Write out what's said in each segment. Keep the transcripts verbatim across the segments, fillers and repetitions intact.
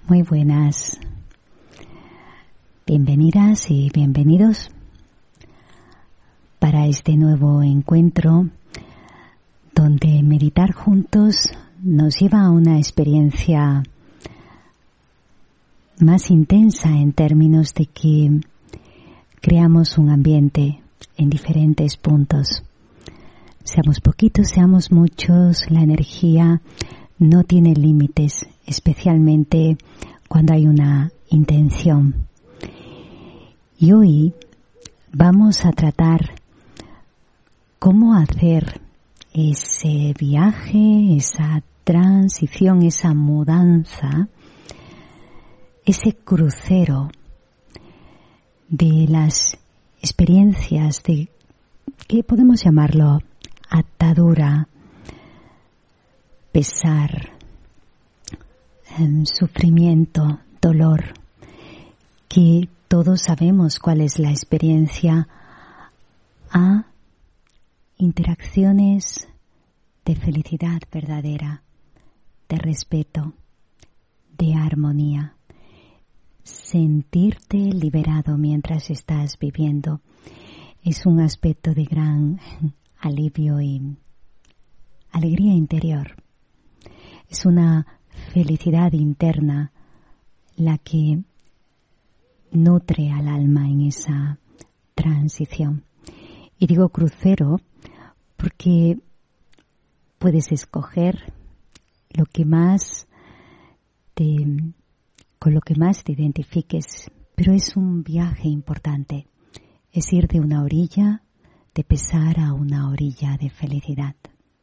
Muy buenas, bienvenidas y bienvenidos para este nuevo encuentro donde meditar juntos nos lleva a una experiencia más intensa en términos de que creamos un ambiente en diferentes puntos. Seamos poquitos, seamos muchos, la energía no tiene límites, especialmente cuando hay una intención. Y hoy vamos a tratar cómo hacer ese viaje, esa transición, esa mudanza, ese crucero de las experiencias de, ¿qué podemos llamarlo? Atadura, pesar, sufrimiento, dolor, que todos sabemos cuál es la experiencia, a interacciones de felicidad verdadera, de respeto, de armonía, sentirte liberado mientras estás viviendo. Es un aspecto de gran alivio y alegría interior. Es una felicidad interna la que nutre al alma en esa transición. Y digo crucero porque puedes escoger lo que más te, con lo que más te identifiques, pero es un viaje importante. Es ir de una orilla de pesar a una orilla de felicidad.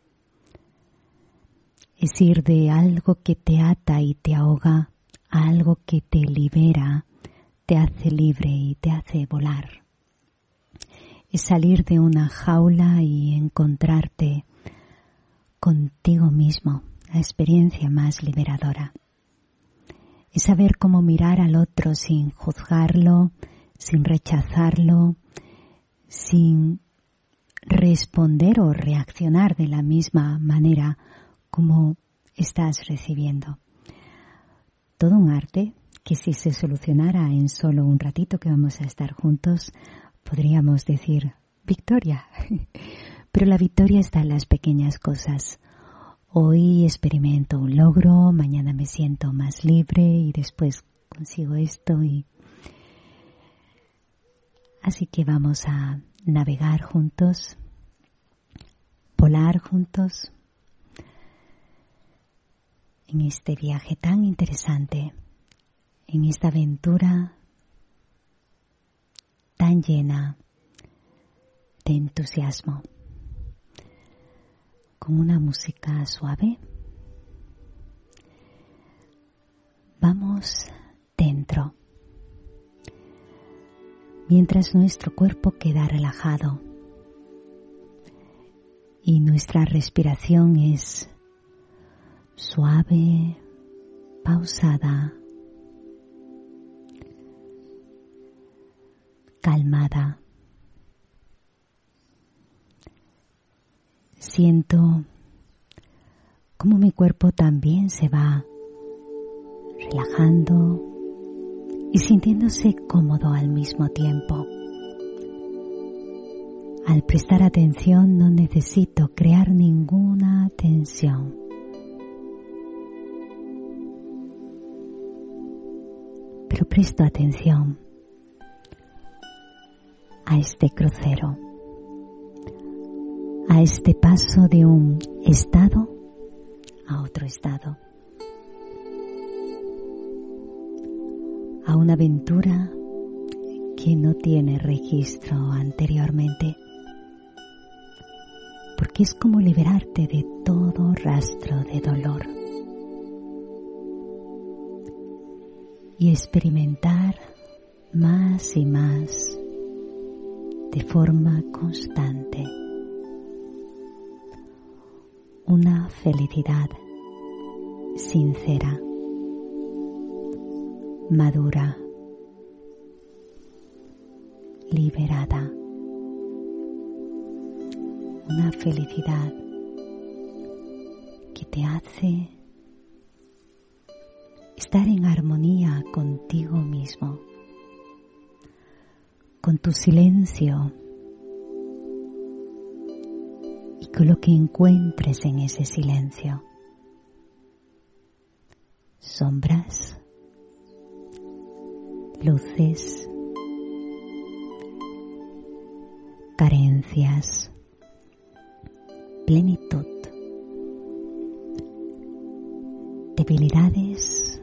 Es ir de algo que te ata y te ahoga a algo que te libera, te hace libre y te hace volar. Es salir de una jaula y encontrarte contigo mismo, la experiencia más liberadora. Es saber cómo mirar al otro sin juzgarlo, sin rechazarlo, sin responder o reaccionar de la misma manera como estás recibiendo. Todo un arte que si se solucionara en solo un ratito que vamos a estar juntos, podríamos decir victoria. Pero la victoria está en las pequeñas cosas. Hoy experimento un logro, mañana me siento más libre y después consigo esto. Y así que vamos a navegar juntos, volar juntos en este viaje tan interesante, en esta aventura tan llena de entusiasmo, con una música suave. Vamos dentro, mientras nuestro cuerpo queda relajado y nuestra respiración es suave, pausada, calmada. Siento cómo mi cuerpo también se va relajando y sintiéndose cómodo al mismo tiempo. Al prestar atención no necesito crear ninguna tensión. Pero presto atención a este crucero, a este paso de un estado a otro estado, a una aventura que no tiene registro anteriormente, porque es como liberarte de todo rastro de dolor y experimentar más y más de forma constante una felicidad sincera, madura, liberada, una felicidad que te hace estar en armonía contigo mismo, con tu silencio y con lo que encuentres en ese silencio. Sombras, luces, carencias, plenitud, debilidades,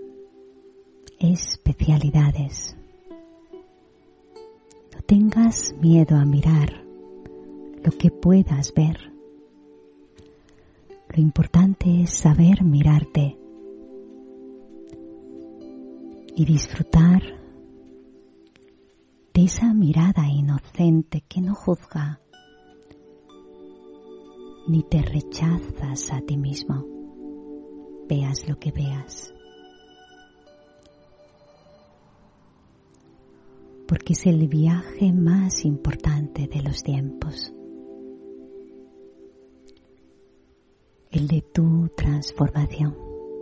especialidades. No tengas miedo a mirar lo que puedas ver. Lo importante es saber mirarte y disfrutar de esa mirada inocente que no juzga ni te rechazas a ti mismo, veas lo que veas. Porque es el viaje más importante de los tiempos, el de tu transformación,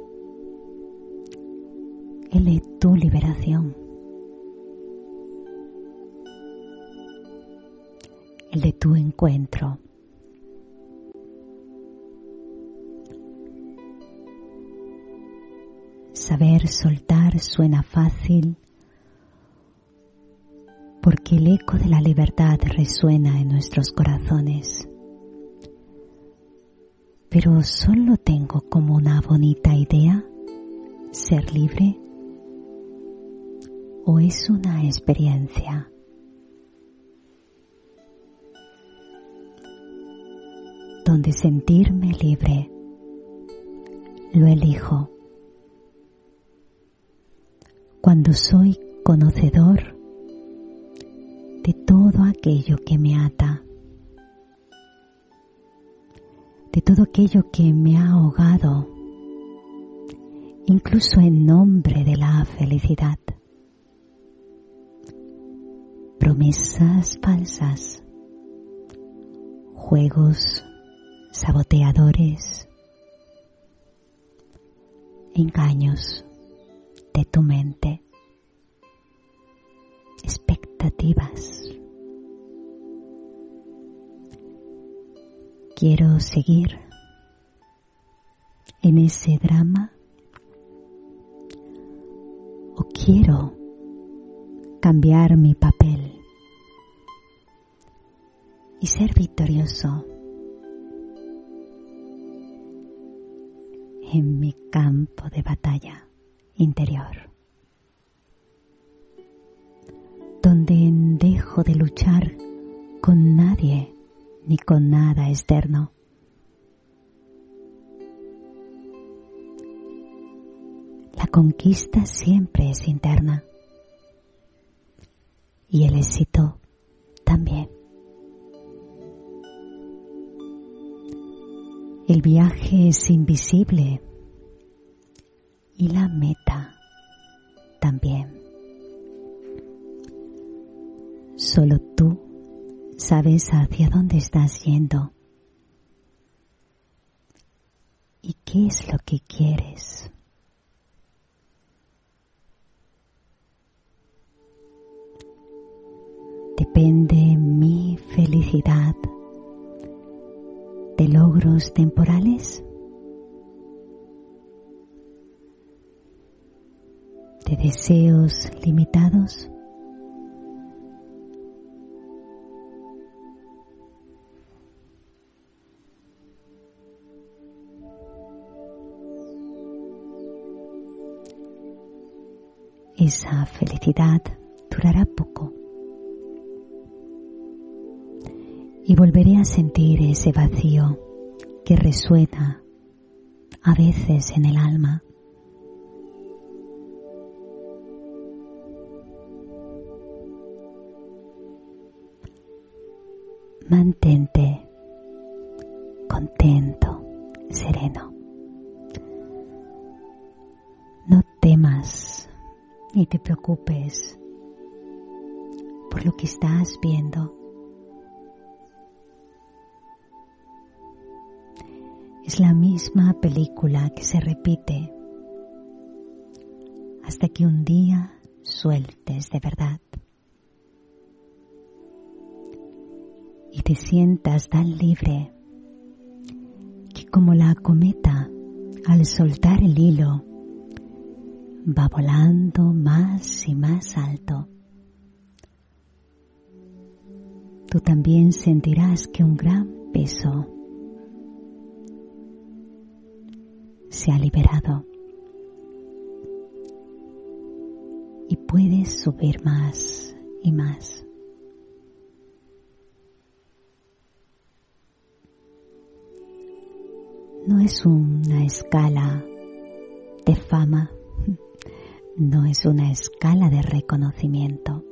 el de tu liberación, el de tu encuentro. Saber soltar suena fácil porque el eco de la libertad resuena en nuestros corazones. Pero solo tengo como una bonita idea ser libre, o es una experiencia. Donde sentirme libre lo elijo. Cuando soy conocedor de todo aquello que me ata, de todo aquello que me ha ahogado, incluso en nombre de la felicidad. Promesas falsas, juegos saboteadores, engaños de tu mente, expectativas. Quiero seguir en ese drama o quiero cambiar mi papel y ser victorioso en mi campo de batalla interior, donde dejo de luchar con nadie ni con nada externo. La conquista siempre es interna y el éxito también. El viaje es invisible y la meta también. Solo tú sabes hacia dónde estás yendo y qué es lo que quieres. ¿Depende mi felicidad de logros temporales? ¿De deseos limitados? Esa felicidad durará poco y volveré a sentir ese vacío que resuena a veces en el alma. Mantente contento, sereno. No temas ni te preocupes por lo que estás viendo. Es la misma película que se repite hasta que un día sueltes de verdad y te sientas tan libre que, como la cometa, al soltar el hilo, va volando más y más alto. Tú también sentirás que un gran peso se ha liberado y puedes subir más y más. No es una escala de fama, no es una escala de reconocimiento.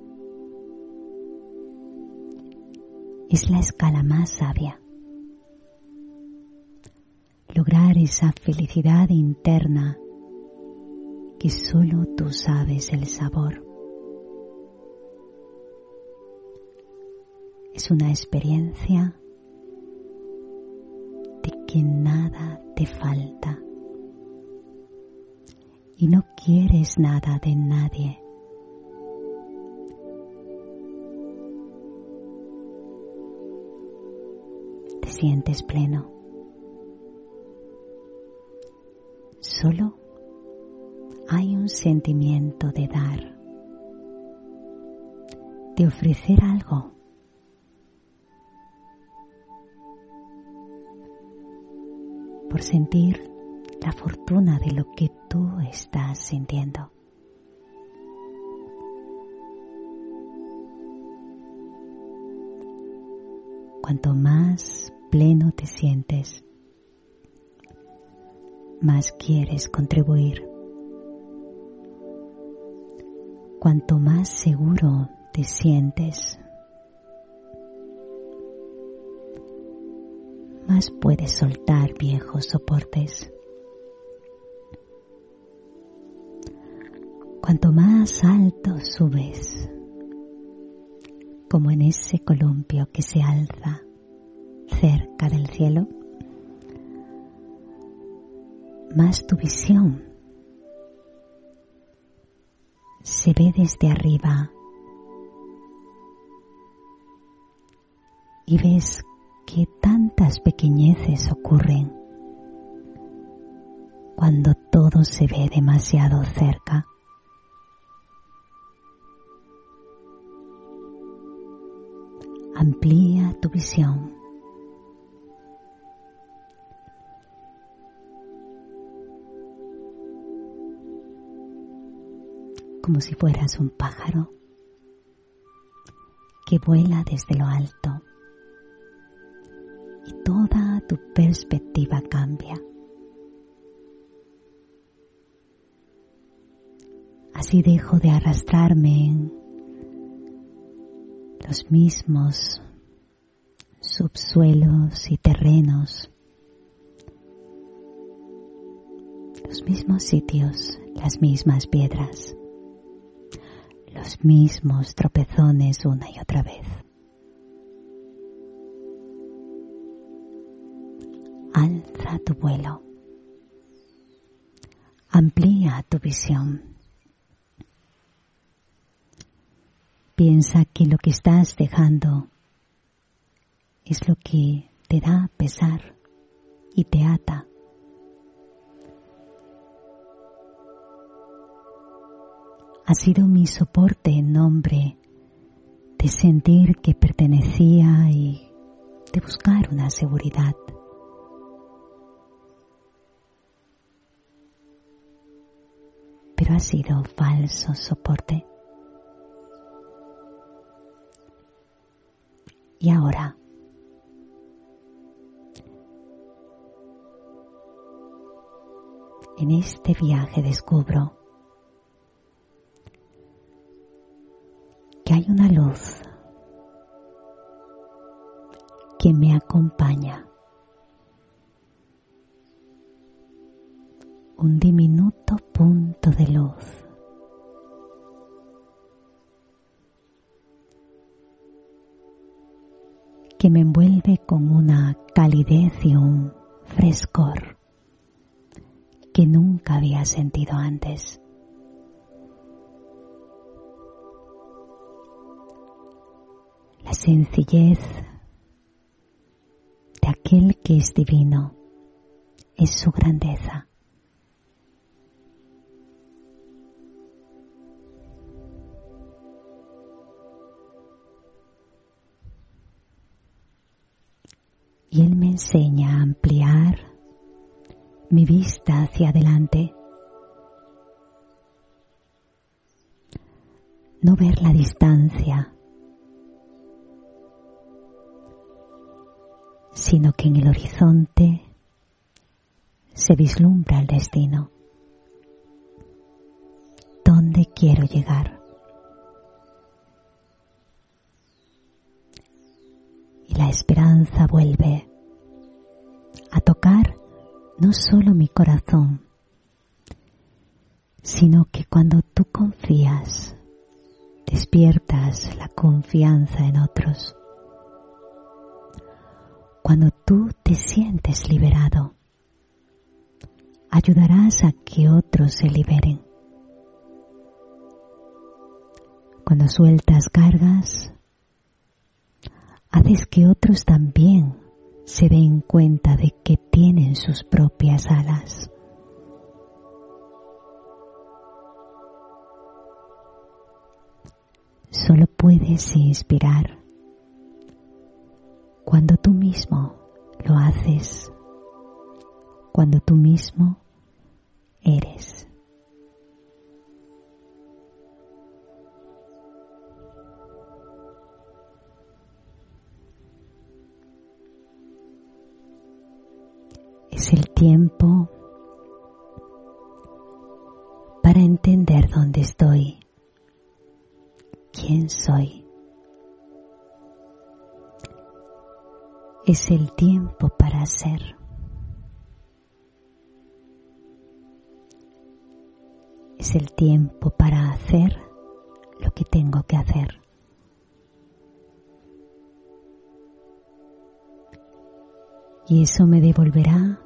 Es la escala más sabia. Lograr esa felicidad interna que solo tú sabes el sabor. Es una experiencia de que nada te falta y no quieres nada de nadie. Te sientes pleno. Solo hay un sentimiento de dar, de ofrecer algo. Por sentir la fortuna de lo que tú estás sintiendo. Cuanto más pleno te sientes, más quieres contribuir. Cuanto más seguro te sientes, más puedes soltar viejos soportes. Cuanto más alto subes, como en ese columpio que se alza cerca del cielo, más tu visión se ve desde arriba y ves que tantas pequeñeces ocurren cuando todo se ve demasiado cerca. Amplía tu visión. Como si fueras un pájaro que vuela desde lo alto y toda tu perspectiva cambia. Así dejo de arrastrarme en los mismos subsuelos y terrenos, los mismos sitios, las mismas piedras, los mismos tropezones una y otra vez. Alza tu vuelo, amplía tu visión. Piensa que lo que estás dejando es lo que te da pesar y te ata. Ha sido mi soporte en nombre de sentir que pertenecía y de buscar una seguridad. Pero ha sido falso soporte. Y ahora, en este viaje descubro que hay una luz que me acompaña, un diminuto punto de luz que me envuelve con una calidez y un frescor que nunca había sentido antes. la sencillez de aquel que es divino es su grandeza. Y Él me enseña a ampliar mi vista hacia adelante, no ver la distancia, sino que en el horizonte se vislumbra el destino. ¿Dónde quiero llegar? Y la esperanza vuelve a tocar no solo mi corazón, sino que cuando tú confías, despiertas la confianza en otros. Cuando tú te sientes liberado, ayudarás a que otros se liberen. Cuando sueltas cargas, haces que otros también se den cuenta de que tienen sus propias alas. Solo puedes inspirar cuando tú mismo lo haces, cuando tú mismo eres. Es el tiempo para entender dónde estoy, quién soy. Es el tiempo para ser. Es el tiempo para hacer lo que tengo que hacer. Y eso me devolverá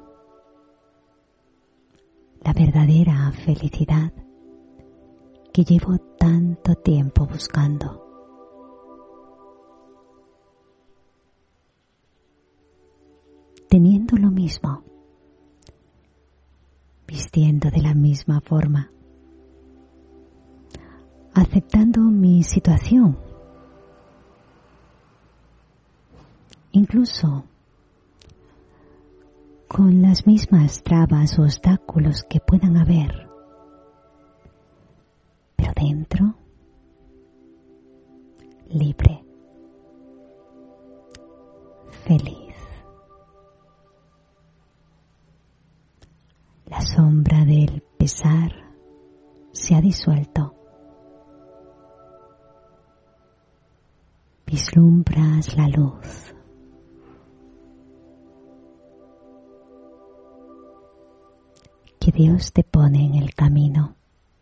la verdadera felicidad que llevo tanto tiempo buscando. Teniendo lo mismo, vistiendo de la misma forma, aceptando mi situación, incluso con las mismas trabas o obstáculos que puedan haber, pero dentro, libre, feliz. La sombra del pesar se ha disuelto. Vislumbras la luz. Que Dios te pone en el camino.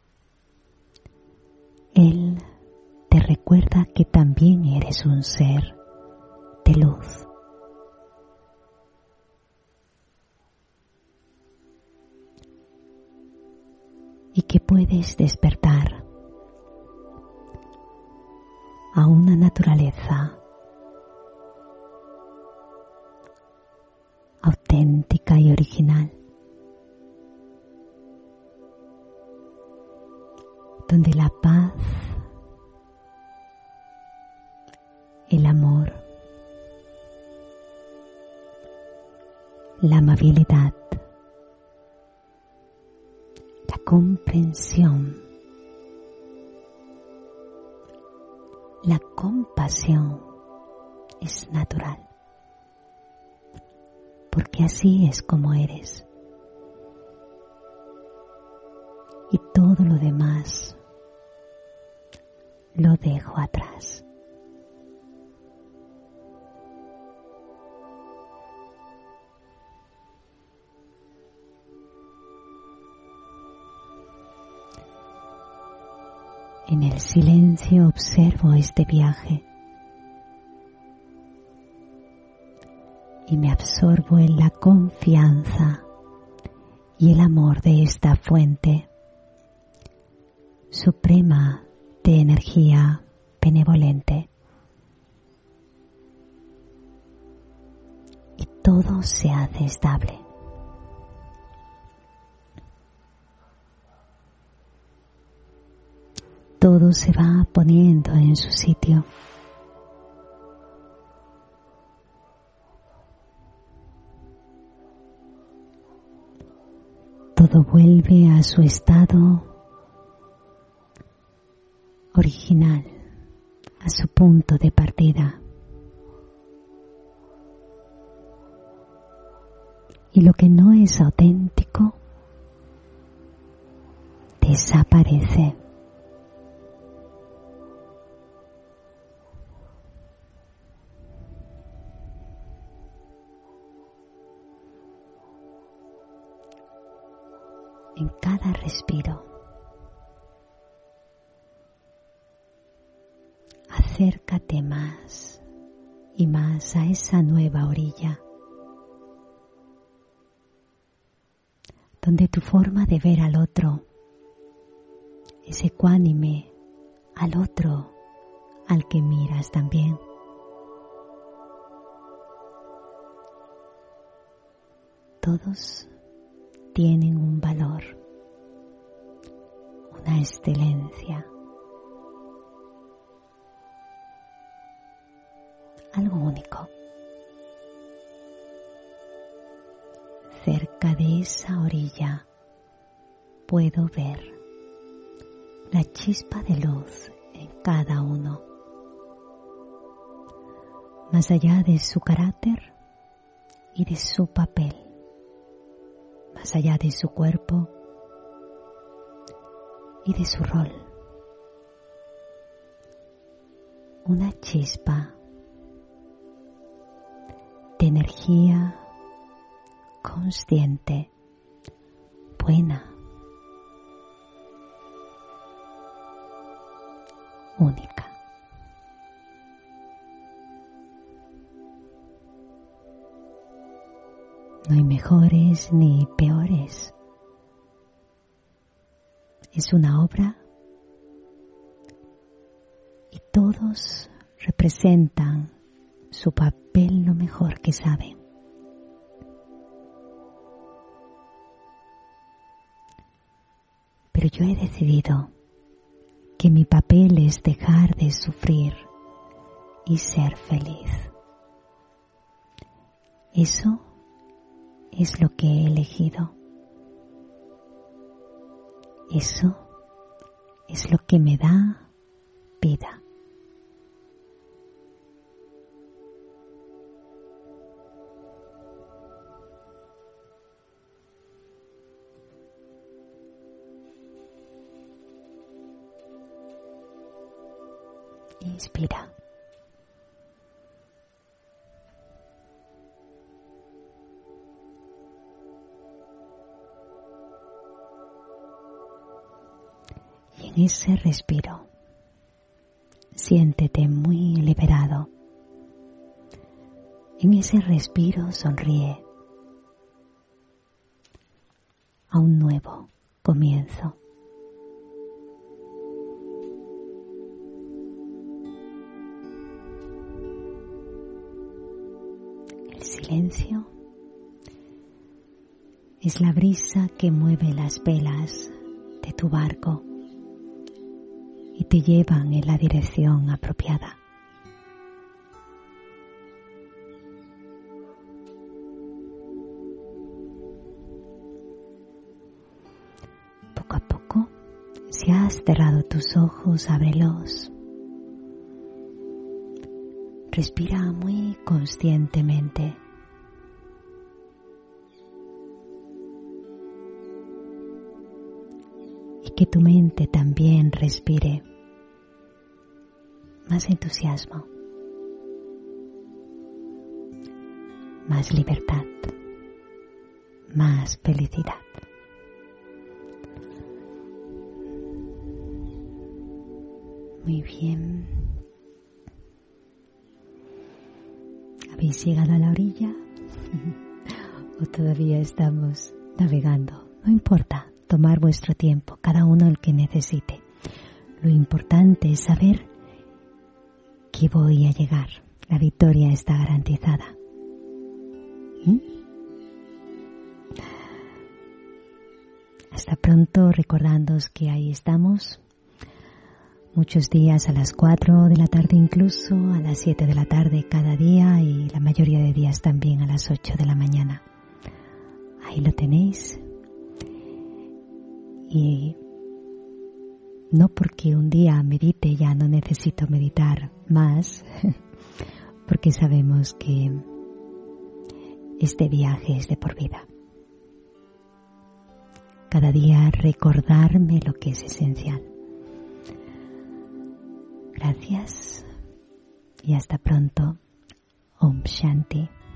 Él te recuerda que también eres un ser de luz. Y que puedes despertar a una naturaleza auténtica y original, donde la paz, el amor, la amabilidad, la comprensión, la compasión es natural, porque así es como eres. Y todo lo demás lo dejo atrás. En el silencio observo este viaje y me absorbo en la confianza y el amor de esta fuente suprema de energía benevolente. todo se hace estable. Todo se va poniendo en su sitio. Todo vuelve a su estado original, a su punto de partida. Y lo que no es auténtico desaparece. En cada respiro, acércate más y más a esa nueva orilla, donde tu forma de ver al otro es ecuánime al otro al que miras también. Todos tienen un valor, una excelencia, algo único. Cerca de esa orilla puedo ver la chispa de luz en cada uno. Más allá de su carácter y de su papel, más allá de su cuerpo y de su rol. Una chispa de energía consciente, buena, única. No hay mejores ni peores. Es una obra y todos representan su papel lo mejor que saben. Pero yo he decidido que mi papel es dejar de sufrir y ser feliz. Eso es lo que he elegido. Eso es lo que me da vida. Inspira. Y en ese respiro, siéntete muy liberado. En ese respiro sonríe a un nuevo comienzo. El silencio es la brisa que mueve las velas de tu barco y te llevan en la dirección apropiada. Poco a poco, si has cerrado tus ojos, ábrelos. Respira muy conscientemente. Y que tu mente también respire más entusiasmo, más libertad, más felicidad. Muy bien. ¿Habéis llegado a la orilla? ¿O todavía estamos navegando? No importa, tomar vuestro tiempo, cada uno el que necesite. Lo importante es saber que voy a llegar. La victoria está garantizada. ¿Mm? Hasta pronto, recordándoos que ahí estamos. Muchos días a las cuatro de la tarde incluso, a las siete de la tarde cada día y la mayoría de días también a las ocho de la mañana. Ahí lo tenéis. Y no porque un día medite ya no necesito meditar más, porque sabemos que este viaje es de por vida. Cada día recordarme lo que es esencial. Gracias y hasta pronto. Om Shanti.